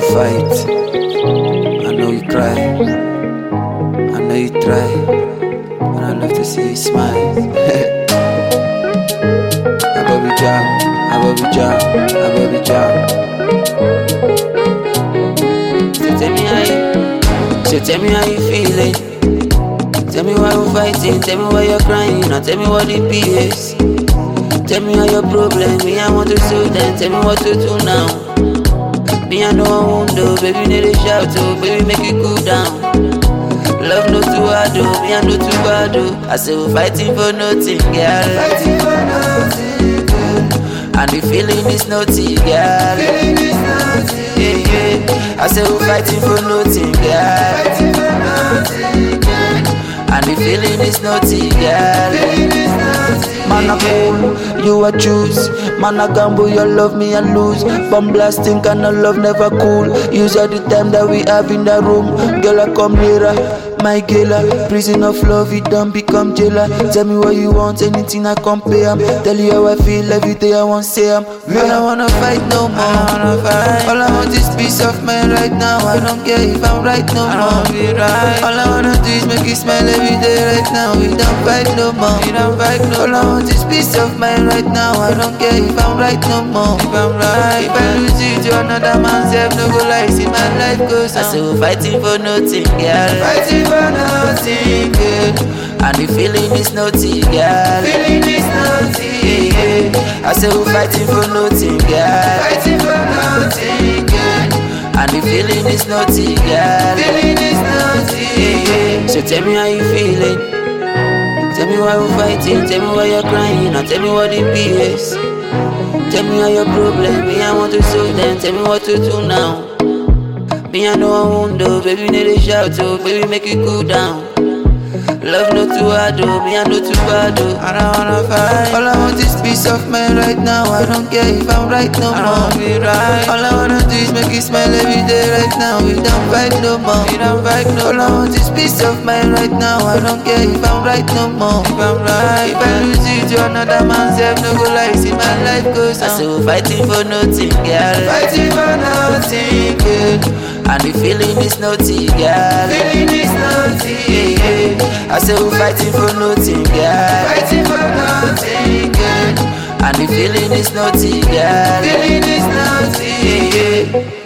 fight. I know you cry. I know you try. And I love to see you smile. Above the job, above the job, above the job. So tell me how you feeling. Tell me why you fighting. Tell me why you're crying. Now tell me what it is. Tell me how your problem. Me, I want to solve them. Tell me what to do now. Me, I know I won't do. Baby, need a shout to. Baby, make it cool down. Love no too hard, oh. Me, I know too bad, oh. I say we're fighting for nothing, girl. Fighting for nothing, girl. And the feeling is nothing, girl. Feeling is nothing. Yeah, yeah. I say we're fighting for nothing, girl. Fighting for nothing, girl. And the feeling is nothing, girl. Feeling is nothing. Man a fool, you a choose. Man a gamble, you love me and lose. Bomb blasting, kind of love never cool. Use all the time that we have in the room. Girl, I come nearer, my girl. Prison of love, it don't become jailer. Tell me what you want, anything I compare. Tell you how I feel every day, I want say I don't wanna fight no more. All I want is peace of mind right now. I don't care if I'm right no more. All I wanna do is make you smile every day right now. We don't fight no more. All I want is peace of mind right now. I don't care if I'm right no more. If I lose you to another man's self, no go lie, see my life goes on. I say we're fighting for nothing, girl. Fighting for nothing, girl. And the feeling is nothing, girl. Feeling is nothing, yeah. I say we're fighting for nothing, girl. Fighting for nothing, girl. And the feeling is nothing, girl. Feeling is nothing, yeah. So tell me how you feeling. Tell me why we're fighting. Tell me why you're crying. Now tell me what it is. Tell me how your problem. Me, I want to solve them. Tell me what to do now. Me, I know I won't do. Baby, need a shout to. Baby, make it cool down. Love no too hard, oh. Me, I know too bad, oh. I don't wanna fight. All I want is peace of mind right now. I don't care if I'm right no more. All I wanna do is make you smile every day right now. We don't fight no more. All I want is peace of mind right now. I don't care if I'm right no more. If I lose you to another man's self, no go lie, see my life goes on. I say we're fighting for nothing, girl. Fighting for nothing, girl. And the feeling is nothing, girl. Feeling is nothing, yeah. I say we're fighting for nothing, girl. Fighting for nothing, girl. And the feeling is nothing, girl. Feeling is nothing, yeah.